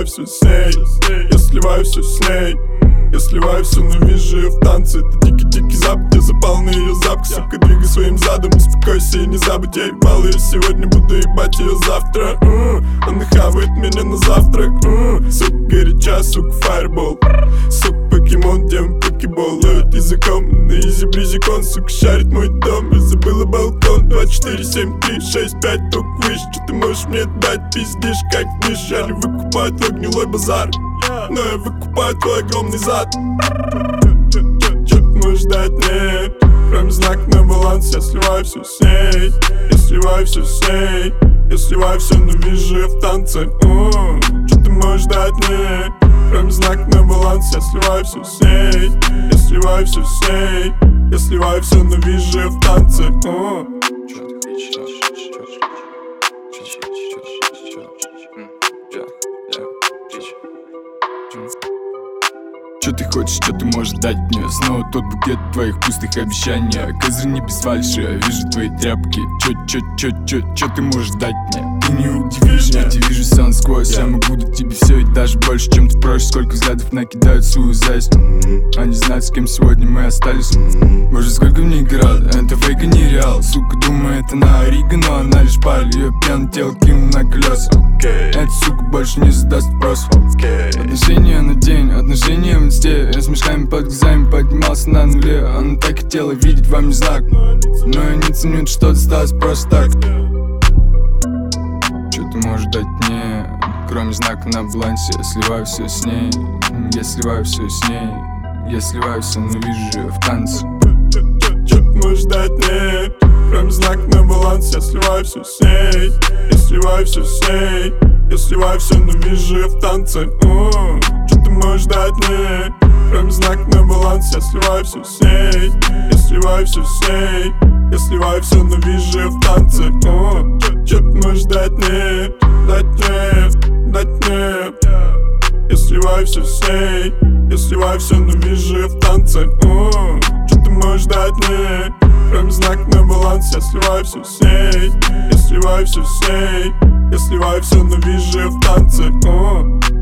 сливаю все с ней. Я сливаю все с ней. Я сливаю все, но вижу ее в танце. Это дикий-дикий запах, я запал на ее запах. Сука, двигай своим задом, успокойся и не забудь. Я ебал ее сегодня, буду ебать ее завтра. Она хавает меня на завтрак. Сука, горяча, сука, фаербол. Сука, покемон, демон, покебол. Ловит языком, на изи-бризи кон. Сука, шарит мой дом, я забыла балкон. 2, 4, 7, 3, 6, 5, только выше. Что ты можешь мне дать, пиздишь, как мышь. Я не выкупаю твой гнилой базар, но я выкупаю твой огромный зад. Чё ты можешь дать мне? Кроме знака на баланс, я сливаю все с ней. Я сливаю все с ней. Я сливаю все, но вижу ее в танце. Чё ты можешь дать мне? Кроме знака на баланс, я сливаю все с ней. Я сливаю все с ней. Я сливаю все, но вижу ее в танце. Чё ты хочешь, чё ты можешь дать мне? Снова тот букет твоих пустых обещаний. Козырь не без фальши, я вижу твои тряпки. Чё ты можешь дать мне? Ты не удивишь меня, я тебе вижу все насквозь. Я могу дать тебе все и даже больше, чем ты просишь. Сколько взглядов накидают свою зависть. Они знают, с кем сегодня мы остались. Боже, сколько в ней град, это фейк и не реал. Сука думает, она Орига, но она лишь паль. Ее пьяное тело кинул на колеса. Эта сука больше не задаст вопрос. Отношения на день, отношения в инсте. Я с мешками под глазами поднимался на нуле. Она так хотела видеть во мне знак, но я не ценю, что осталось просто так. Чё ты можешь дать мне? Кроме знака на балансе, я сливаю все с ней. Я сливаю все с ней. Я сливаю все, но вижу ее в танце. Чё ты можешь дать мне? Кроме знака на баланс, я сливаю все с ней. Я сливаю все с ней. Я сливаю все, но вижу ее в танце. Чё ты можешь дать мне? Кроме знака на баланс, я сливаю все с ней. Я сливаю все с ней. Я сливаю все, но вижу ее в танце. Чё ты можешь дать мне? Дать мне, дать мне. Я сливаю все с ней. Я сливаю все, но вижу ее в танце. Чё ты можешь дать мне? Кроме знака на баланс, я сливаю все с ней. Я сливаю все с ней. Я сливаю все, но вижу ее в танце.